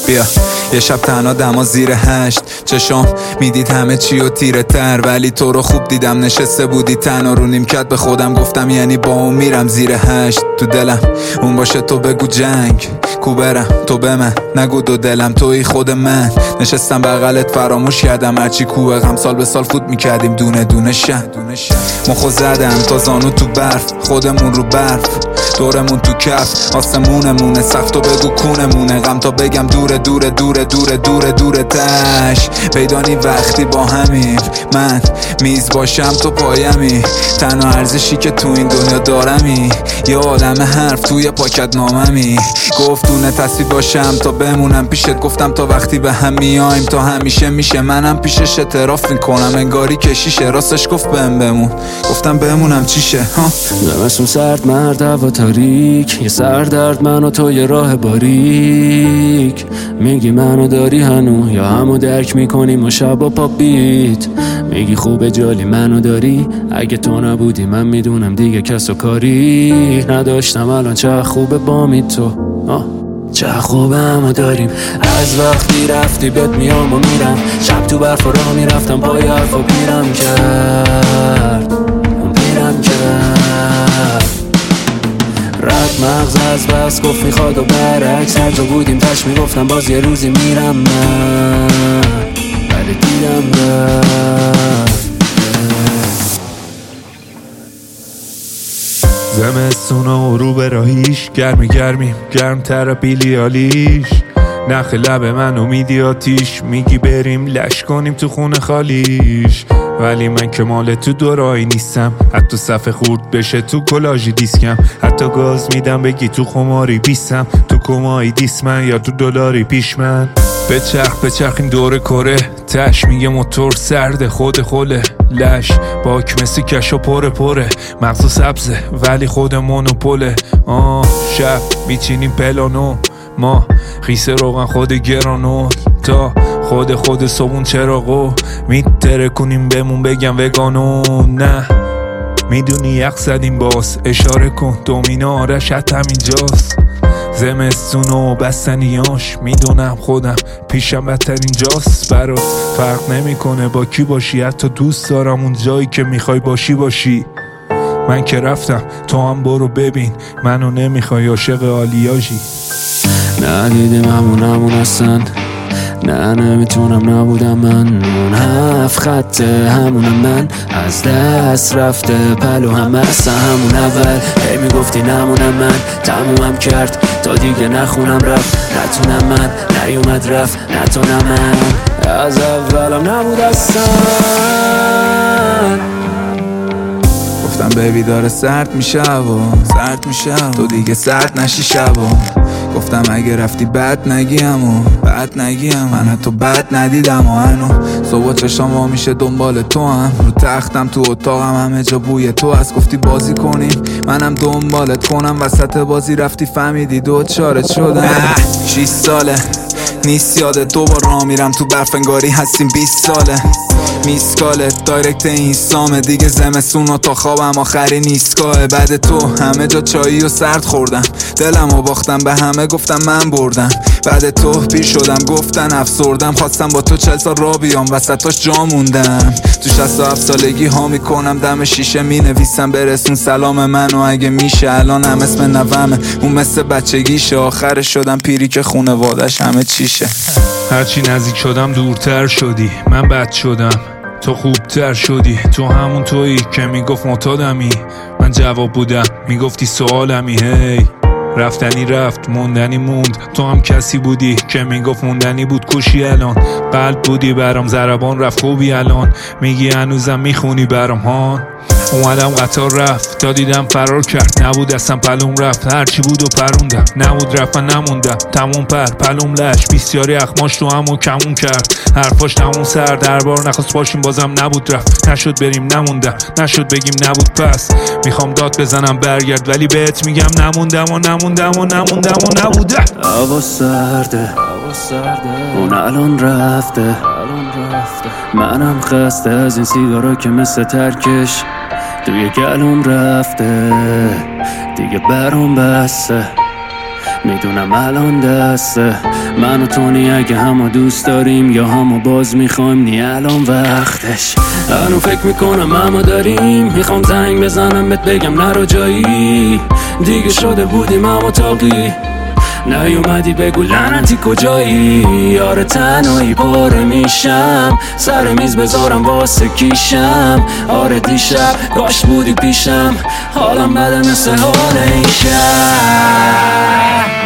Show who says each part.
Speaker 1: بیا یه شب تنها دما زیر 8 چشام میدید همه چی و تیره تر، ولی تو رو خوب دیدم نشسته بودی تنها رو نیمکت. به خودم گفتم یعنی با اون میرم زیر 8. تو دلم اون باشه تو بگو جنگ کو برم، تو به من نگو دو دلم توی خود من. نشستم بغلت فراموش کردم هرچی کوه غم سال به سال فوت میکردیم دونه دونه شن. مخو زدم تا زانو تو برف، خودمون رو برف دورمون تو کف، آسمونمونه سخت و بگو کونمونه. غم تا بگم دوره دوره دوره دوره دوره دوره تش پیدانی وقتی با همیم. من میز باشم تو پایمی، تنها ارزشی که تو این دنیا دارمی یه عالم حرف توی پاکت ناممی. گفتونه تصویر باشم تا بمونم پیشت، گفتم تا وقتی به هم میایم تا همیشه میشه. منم پیشش اعتراف میکنم انگاری کشیشه، راستش گفت بمون گفتم بمونم چیشه.
Speaker 2: زمستون سرد مرد هوا تاریک، یه سردرد من و تو یه راه باریک. میگی منو داری هنو یا همو درک میکنیم و شب و پاپ بیت. میگی خوبه جالی منو داری، اگه تو نبودی من میدونم دیگه کس و کاری نداشتم. الان چه خوبه بامی تو چه خوبه همو داریم. از وقتی رفتی بهت میام و میرم، شب تو برف و راه میرفتم پای حرف و پیرم کرد رد مغز از بس گفت میخواد و برعکس. هر جا بودیم تش میگفتم باز یه روزی میرم من، ولی دیدم رفت.
Speaker 3: زمستون و رو به راهیش گرمیم گرمتر بیلیالیش. نخ لب من امیدی آتیش، میگی بریم لش کنیم تو خونه خالیش. ولی من که مال تو دورایی نیستم، حتی صفحه خورد بشه تو کلاژی دیسکم. حتی گاز میدم بگی تو خماری بیستم، تو کمایی دیسمن یا تو دلاری پیش من. بچرخ این دور کره تش میگه موتور سرده خود خوله. لش باک مثل کشو پره مغزو سبزه ولی خود مونوپوله. شب میچینیم پلانو ما خیسه روغن خود گرانو تا خود صبون چراغو میتره کنیم بمون بگم وگانو. نه میدونی یخ زدیم باز اشاره کن دومینا آرش حت همینجاست. زمستون و بستنیاش میدونم خودم پیشم بدترین جاست. برات فرق نمیکنه با کی باشی، حتی دوست دارم اون جایی که میخوای باشی. من که رفتم تو هم برو ببین منو نمیخوای عاشق آلیاژی.
Speaker 2: ندیدیم همون هستن، نه نمیتونم نبودم من. اون 7 خط همونم من، از دست رفته پلو هم هستن همون اول. هی میگفتی نمونم من، تمومم کرد تا دیگه نخونم رفت. نتونم من نیومد رفت نتونم من، از اولم نبود اصلا.
Speaker 1: گفتم بیبی داره سرد میشه تو دیگه سرد نشی شبا. گفتم اگه رفتی بد نگیم من حتی بد ندیدم و هنو صبح چشام وا میشه دنبال تو هم رو تختم تو اتاقم همه جا بوی تو هست. گفتی بازی کنیم منم دنبالت کنم، وسط بازی رفتی فهمیدی دوچارت شدم. 6 ساله نیست یادت تو با راه میرم تو برف انگاری هستیم 20 ساله. میسکالت دایرکت اینستامه دیگه زمستون و تا خوابم آخری نیستگاه. بعد تو همه جا چایی و سرد خوردم، دلم و باختم به همه گفتم من بردم. بعد تو پیر شدم گفتن افسردم، خواستم با تو 40 سال را بیام وسطاش جا موندم. تو 67 سالگی ها میکنم دم شیشه مینویسم برسون سلام منو اگه میشه. الانم اسم نومه اون مثل بچگیشه، آخرش شدم پیری که خونوادش همه چیشه.
Speaker 3: هرچی نزدیک شدم دورتر شدی، من بد شدم تو خوبتر شدی. تو همون تویی که میگفت معتادمی، من جواب بودم میگفتی سوالمی. هی رفتنی رفت موندنی موند، تو هم کسی بودی که میگفت موندنی بود کوشی. الان قلب بودی برام ضربان رفت خوبی، الان میگی هنوزم میخونی برام هان. اومدم قطار رفت تا دیدم فرار کرد، نبود اصلا پلوم رفت هرچی بود و پروندم. نبود رفت من نموندم تموم پلوم لش بیستیاری اخماش تو همون کمون کرد. حرفاش تموم سر دربار نخواست باشیم بازم نبود رفت. نشد بریم نموندم نشد بگیم نبود پس. میخوام داد بزنم برگرد ولی بهت میگم نموندم و نبوده.
Speaker 2: هوا سرده اون الان رفته، منم خسته از این سیگارا که مثل ترکش توی گلوم رفته. دیگه برام بسته میدونم الان دسته من و تونی اگه همو دوست داریم یا همو باز میخوایم، نی الان وقتش. هنو فکر میکنم همو داریم، میخوام زنگ بزنم بهت بگم نرو جایی، دیگه شده بودیم همو تاقی، نیومدی بگو لعنتی کجایی. آره تنهایی پاره میشم، سر میز بذارم واسه کیشم. آره دیشب کاش بودی پیشم، حالم بده مثل حال این شب.